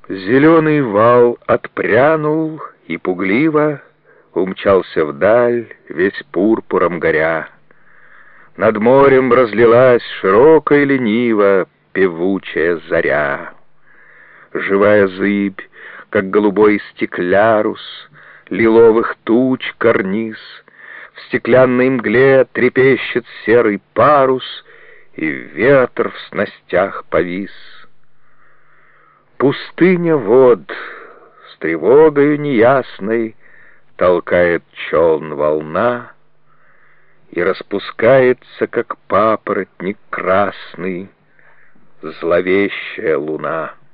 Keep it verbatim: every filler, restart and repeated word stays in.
Зеленый вал отпрянул и пугливо умчался вдаль, весь пурпуром горя. Над морем разлилась широко и лениво певучая заря. Живая зыбь, как голубой стеклярус, лиловых туч карниз, в стеклянной мгле трепещет серый парус, и ветер в снастях повис. Пустыня вод с тревогою неясной толкает челн волна, и распускается, как папоротник красный, зловещая луна.